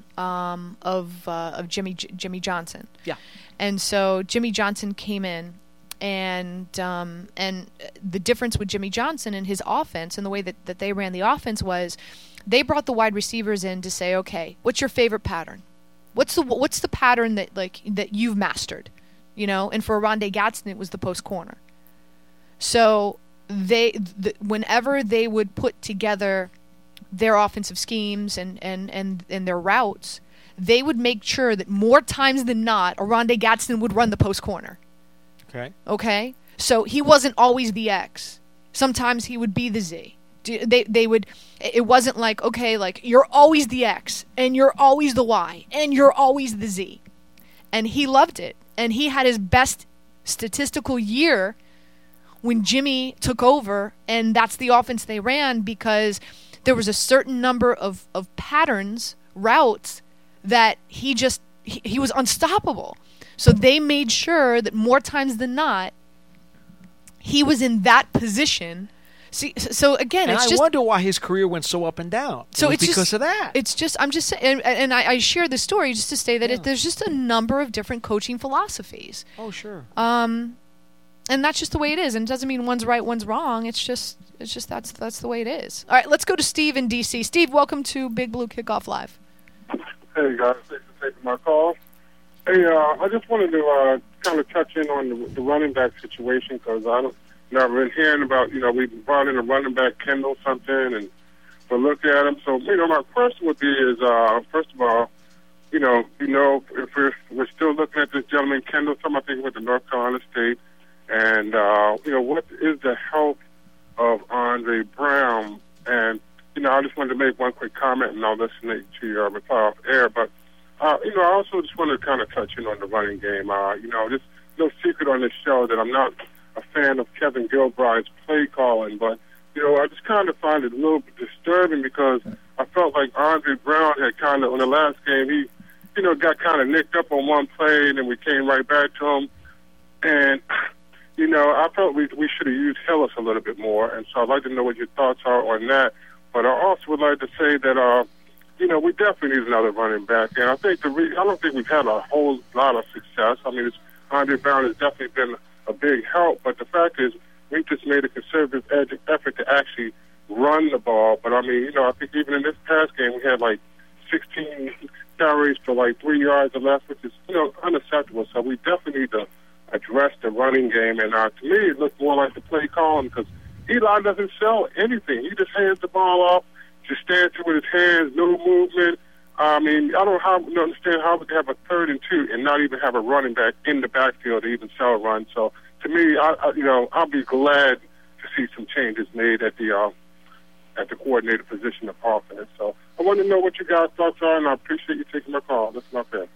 of Jimmy Johnson. Yeah, and so Jimmy Johnson came in. And the difference with Jimmy Johnson and his offense and the way that they ran the offense was they brought the wide receivers in to say, okay, what's your favorite pattern? What's the pattern that you've mastered? And for Oronde Gadsden, it was the post corner. So whenever they would put together their offensive schemes and their routes, they would make sure that more times than not, Oronde Gadsden would run the post corner. Okay. So he wasn't always the X. Sometimes he would be the Z. They would. It wasn't like, okay, like you're always the X and you're always the Y and you're always the Z. And he loved it. And he had his best statistical year when Jimmy took over, and that's the offense they ran because there was a certain number of patterns, routes that he was unstoppable. So they made sure that more times than not, he was in that position. See, so again, and it's I just... I wonder why his career went so up and down. So it's because just, of that. It's just, I'm just saying, and I share this story just to say that there's just a number of different coaching philosophies. Oh, sure. And that's just the way it is. And it doesn't mean one's right, one's wrong. It's just that's the way it is. All right, let's go to Steve in D.C. Steve, welcome to Big Blue Kickoff Live. Hey, guys. Thanks for taking my call. Hey, I just wanted to kind of touch in on the running back situation because I've been hearing about, we brought in a running back, Kendall something, and we're looking at him. So, my question would be is, first of all, if we're still looking at this gentleman, Kendall, I think with the North Carolina State, and, what is the health of Andre Brown? And, I just wanted to make one quick comment, and I'll listen to your reply off air, but I also just want to kind of touch in on the running game. Just no secret on this show that I'm not a fan of Kevin Gilbride's play calling, but, I just kind of find it a little bit disturbing because I felt like Andre Brown had kind of, in the last game, he, got kind of nicked up on one play, and then we came right back to him. And, I felt we should have used Hillis a little bit more, and so I'd like to know what your thoughts are on that. But I also would like to say that, we definitely need another running back. And I think I don't think we've had a whole lot of success. I mean, Andre Brown has definitely been a big help. But the fact is, we just made a conservative effort to actually run the ball. But, I think even in this past game, we had, 16 carries for, 3 yards or less, which is, unacceptable. So we definitely need to address the running game. And to me, it looks more like the play calling because Eli doesn't sell anything. He just hands the ball off. Just stand there with his hands, no movement. I don't understand how we can have a 3rd and 2 and not even have a running back in the backfield to even sell a run. So to me, I'll be glad to see some changes made at the coordinator position of offense. So I want to know what you guys' thoughts are, and I appreciate you taking my call. That's my fair.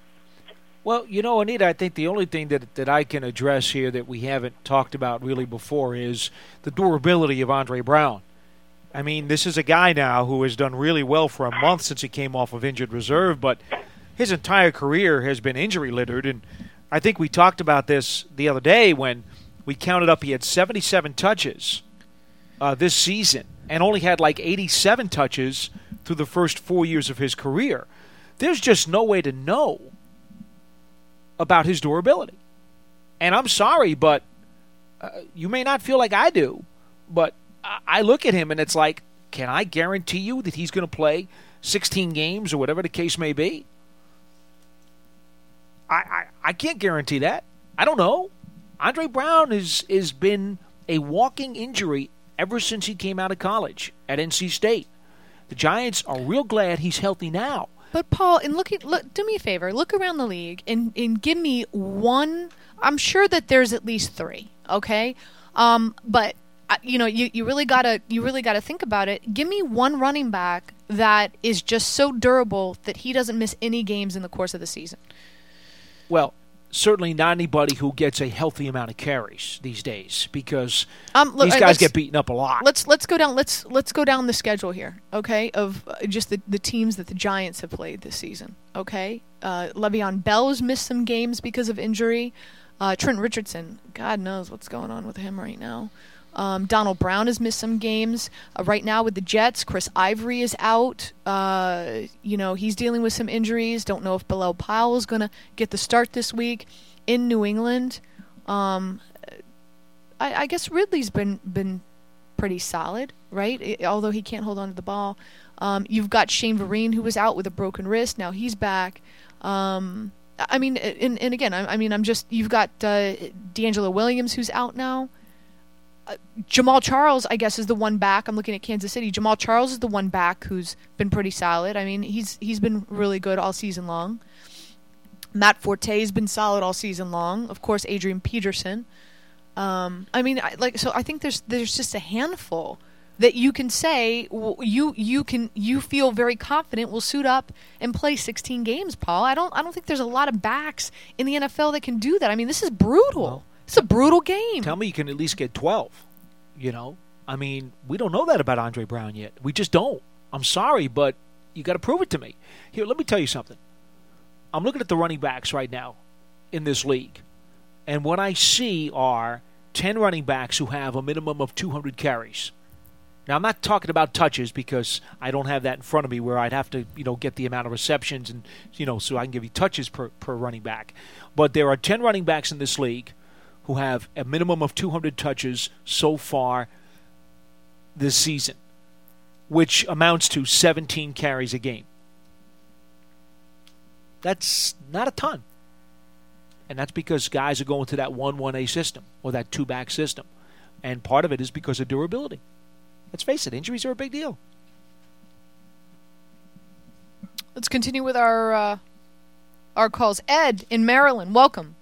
Well, Anita, I think the only thing that I can address here that we haven't talked about really before is the durability of Andre Brown. I mean, this is a guy now who has done really well for a month since he came off of injured reserve, but his entire career has been injury-littered. And I think we talked about this the other day when we counted up he had 77 touches this season and only had 87 touches through the first 4 years of his career. There's just no way to know about his durability. And I'm sorry, but you may not feel like I do, but I look at him and it's like, can I guarantee you that he's going to play 16 games or whatever the case may be? I can't guarantee that. I don't know. Andre Brown has been a walking injury ever since he came out of college at NC State. The Giants are real glad he's healthy now. But Paul, do me a favor. Look around the league and give me one. I'm sure that there's at least 3. Okay, but you really gotta think about it. Give me one running back that is just so durable that he doesn't miss any games in the course of the season. Well, certainly not anybody who gets a healthy amount of carries these days because these guys get beaten up a lot. Let's go down. Let's go down the schedule here, okay? Of just the teams that the Giants have played this season, okay? Le'Veon Bell's missed some games because of injury. Trent Richardson, God knows what's going on with him right now. Donald Brown has missed some games. Right now with the Jets, Chris Ivory is out. He's dealing with some injuries. Don't know if Bilal Powell is going to get the start this week in New England. I guess Ridley's been pretty solid, right? Although he can't hold on to the ball. You've got Shane Vereen, who was out with a broken wrist. Now he's back. You've got D'Angelo Williams, who's out now. Jamal Charles, I guess, is the one back. I'm looking at Kansas City. Jamal Charles is the one back who's been pretty solid. I mean, he's been really good all season long. Matt Forte's been solid all season long. Of course, Adrian Peterson. So I think there's just a handful that you can say you feel very confident will suit up and play 16 games, Paul. I don't think there's a lot of backs in the NFL that can do that. I mean, this is brutal. Well, it's a brutal game. Tell me you can at least get 12, I mean, we don't know that about Andre Brown yet. We just don't. I'm sorry, but you got to prove it to me. Here, let me tell you something. I'm looking at the running backs right now in this league, and what I see are 10 running backs who have a minimum of 200 carries. Now, I'm not talking about touches because I don't have that in front of me where I'd have to, get the amount of receptions and, so I can give you touches per running back. But there are 10 running backs in this league who have a minimum of 200 touches so far this season, which amounts to 17 carries a game. That's not a ton. And that's because guys are going to that 1-1A system or that 2-back system. And part of it is because of durability. Let's face it, injuries are a big deal. Let's continue with our calls. Ed in Maryland, welcome.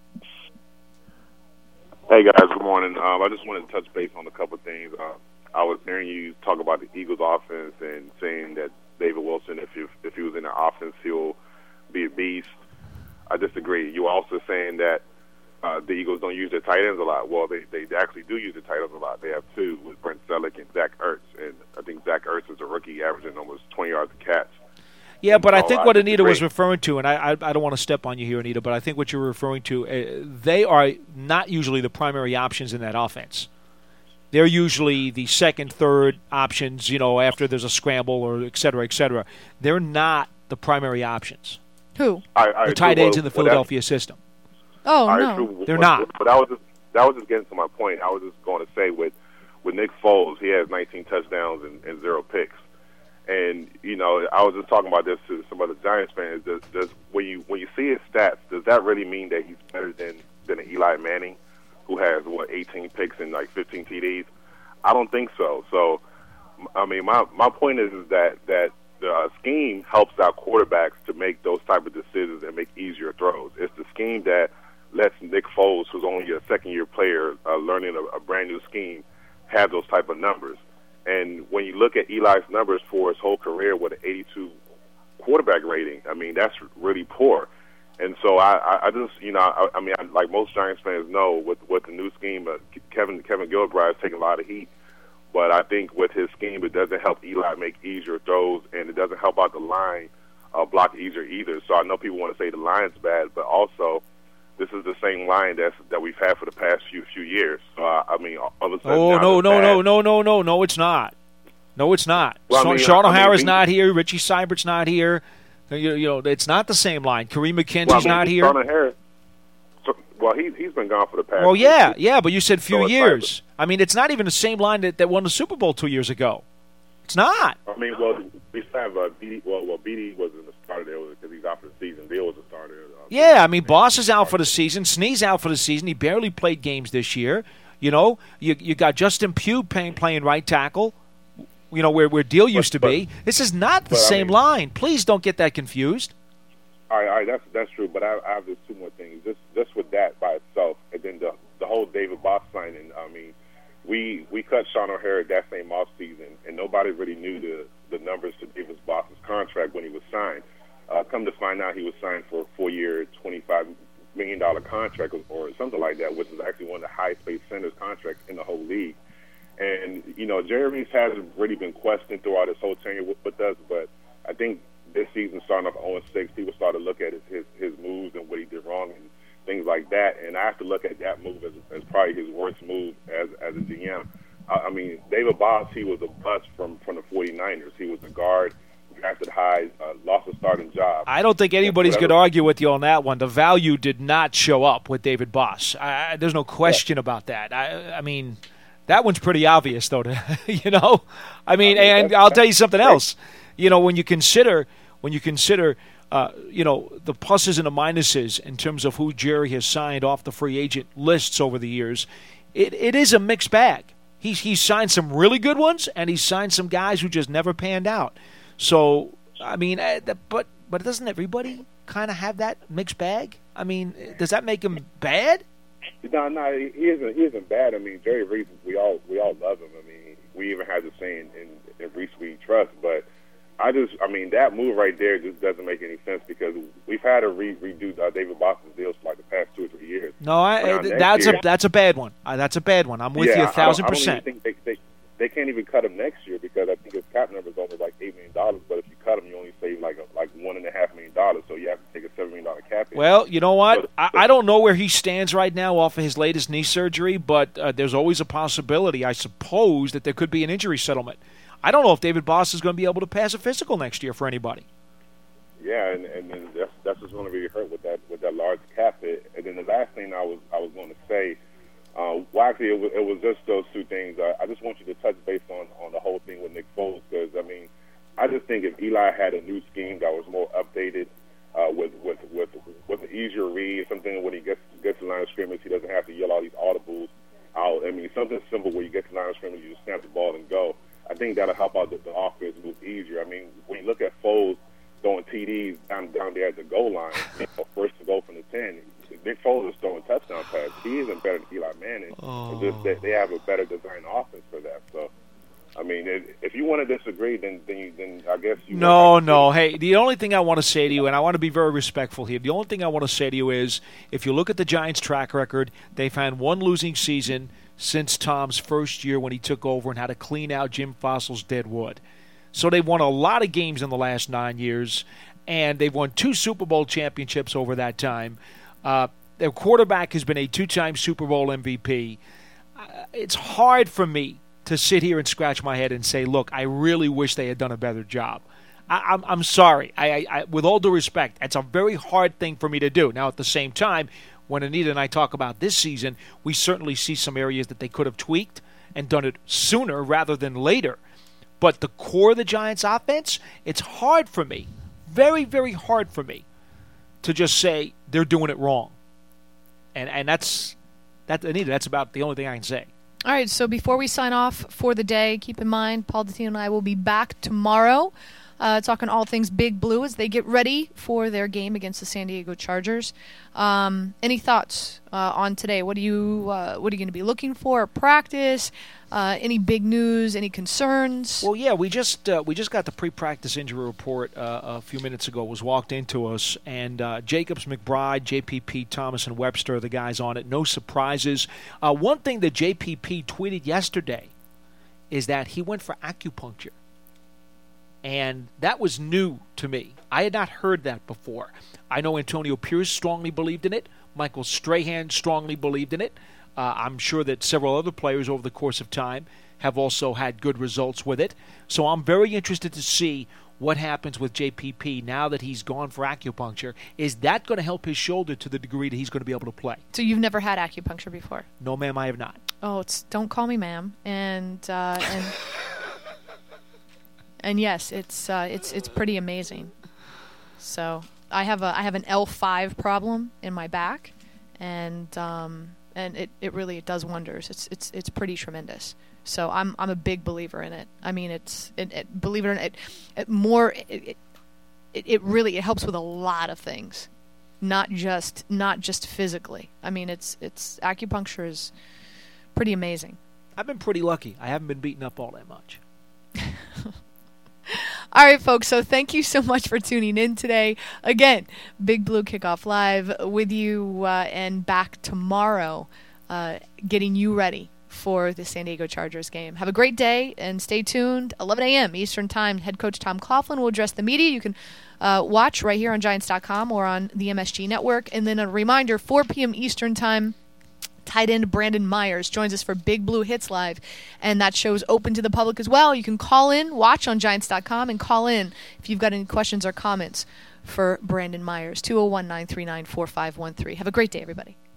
Hey guys, good morning. I just wanted to touch base on a couple of things. I was hearing you talk about the Eagles' offense and saying that David Wilson, if he was in the offense, he'll be a beast. I disagree. You were also saying that the Eagles don't use their tight ends a lot. Well, they actually do use their tight ends a lot. They have two with Brent Selleck and Zach Ertz, and I think Zach Ertz is a rookie averaging almost 20 yards a catch. Yeah, but I think what Anita was referring to, and I don't want to step on you here, Anita, but I think what you're referring to, they are not usually the primary options in that offense. They're usually the second, third options, after there's a scramble or et cetera, et cetera. They're not the primary options. Who? The tight ends in the Philadelphia system. Oh, no. They're not. But that was just getting to my point. I was just going to say with Nick Foles, he has 19 touchdowns and 0 picks. And, I was just talking about this to some other Giants fans. Does when you see his stats, does that really mean that he's better than an Eli Manning, who has, 18 picks and, 15 TDs? I don't think so. So, I mean, my point is that the scheme helps out quarterbacks to make those type of decisions and make easier throws. It's the scheme that lets Nick Foles, who's only a second-year player, learning a brand-new scheme, have those type of numbers. And when you look at Eli's numbers for his whole career with an 82 quarterback rating, I mean, that's really poor. And so I just, like most Giants fans know, with the new scheme, Kevin Gilbride is taking a lot of heat. But I think with his scheme, it doesn't help Eli make easier throws, and it doesn't help out the line block easier either. So I know people want to say the line's bad, but also this is the same line that we've had for the past few years. So all of a sudden, no, it's not. No, it's not. Well, Sean O'Hara's not here. Richie Seibert's not here. It's not the same line. Kareem McKenzie's not here. Sean O'Hara, he's been gone for the past. Well, yeah, but you said few years. I mean, it's not even the same line that won the Super Bowl 2 years ago. It's not. I mean, we have BD. BD wasn't the starter there because he's out for the season. Bill was the starter. Yeah, I mean, Boss is out for the season. Snee's out for the season. He barely played games this year. You got Justin Pugh playing right tackle. Where Deal used to be. This is not the same line. Please don't get that confused. All right, that's true. But I have just two more things. Just with that by itself, and then the whole David Boss signing. I mean, we cut Sean O'Hara that same offseason, and nobody really knew the numbers to David Boss's contract when he was signed. Come to find out, he was signed for a 4-year, $25 million contract or something like that, which is actually one of the highest-paid centers contracts in the whole league. And, Jerry Reese hasn't really been questioned throughout his whole tenure with us, but I think this season starting off 0-6, people started to look at his moves and what he did wrong and things like that. And I have to look at that move as probably his worst move as a GM. I mean, David Boss, he was a bust from the 49ers. He was a guard, drafted high, lost a starting job. I don't think anybody's going to argue with you on that one. The value did not show up with David Boss. There's no question about that. I mean, that one's pretty obvious, though. I mean, and I'll tell you something else. When you consider the pluses and the minuses in terms of who Jerry has signed off the free agent lists over the years, it is a mixed bag. He's signed some really good ones, and he's signed some guys who just never panned out. So, I mean, but doesn't everybody kind of have that mixed bag? I mean, does that make him bad? No, he isn't bad. I mean, Jerry Reese, we all love him. I mean, we even had the saying in Reese we trust. But that move right there just doesn't make any sense because we've had to redo David Boss's deals for like the past 2 or 3 years. No, that's a bad one. That's a bad one. I'm with you 1,000%. I don't even think they can't even cut him next year because I think his cap number is only like $8 million. But if you cut him, you only save like $1.5 million. So you have to take a $7 million cap hit. Well, you know what? I don't know where he stands right now off of his latest knee surgery, but there's always a possibility, I suppose, that there could be an injury settlement. I don't know if David Boss is going to be able to pass a physical next year for anybody. Yeah, and then that's what's going to really hurt with that large cap hit. And then the last thing I was going to say. Actually, it was just those two things. I just want you to touch base on the whole thing with Nick Foles because, I mean, I just think if Eli had a new scheme that was more updated with an easier read, something when he gets gets to the line of scrimmage, he doesn't have to yell all these audibles out. I mean, something simple where you get to the line of scrimmage, you just snap the ball and go. I think that'll help out the offense move easier. I mean, when you look at Foles throwing TDs down there at the goal line, first to go from the 10, Nick Foles is throwing touchdown passes. He isn't better than Eli Manning. It's just that they have a better design offense for that. So, I mean, if you want to disagree, then I guess you. No. Hey, the only thing I want to say to you, and I want to be very respectful here, the only thing I want to say to you is, if you look at the Giants' track record, they've had one losing season since Tom's first year when he took over and had to clean out Jim Fossil's dead wood. So they've won a lot of games in the last 9 years, and they've won 2 Super Bowl championships over that time. Their quarterback has been a 2-time Super Bowl MVP. It's hard for me to sit here and scratch my head and say, look, I really wish they had done a better job. I'm sorry. I with all due respect, it's a very hard thing for me to do. Now, at the same time, when Anita and I talk about this season, we certainly see some areas that they could have tweaked and done it sooner rather than later. But the core of the Giants' offense, it's hard for me, very, very hard for me, to just say they're doing it wrong. And that's Anita, that's about the only thing I can say. All right, so before we sign off for the day, keep in mind, Paul Dottino and I will be back tomorrow talking all things Big Blue as they get ready for their game against the San Diego Chargers. Any thoughts on today? What are you going to be looking for at practice? Any big news? Any concerns? Well, yeah, we just got the pre-practice injury report a few minutes ago. It was walked into us, and Jacobs, McBride, JPP, Thomas, and Webster are the guys on it. No surprises. One thing that JPP tweeted yesterday is that he went for acupuncture. And that was new to me. I had not heard that before. I know Antonio Pierce strongly believed in it. Michael Strahan strongly believed in it. I'm sure that several other players over the course of time have also had good results with it. So I'm very interested to see what happens with JPP now that he's gone for acupuncture. Is that going to help his shoulder to the degree that he's going to be able to play? So you've never had acupuncture before? No, ma'am, I have not. Oh, don't call me ma'am. And yes, it's pretty amazing. So I have an L5 problem in my back, and it really does wonders. It's pretty tremendous. So I'm a big believer in it. I mean, believe it or not, it really helps with a lot of things, not just physically. I mean, it's acupuncture is pretty amazing. I've been pretty lucky. I haven't been beaten up all that much. All right, folks, so thank you so much for tuning in today. Again, Big Blue Kickoff Live with you and back tomorrow, getting you ready for the San Diego Chargers game. Have a great day and stay tuned. 11 a.m. Eastern Time, head coach Tom Coughlin will address the media. You can watch right here on Giants.com or on the MSG Network. And then a reminder, 4 p.m. Eastern Time, tight end Brandon Myers joins us for Big Blue Hits Live, and that show's open to the public as well. You can call in, watch on Giants.com, and call in if you've got any questions or comments for Brandon Myers, 201-939-4513. Have a great day, everybody.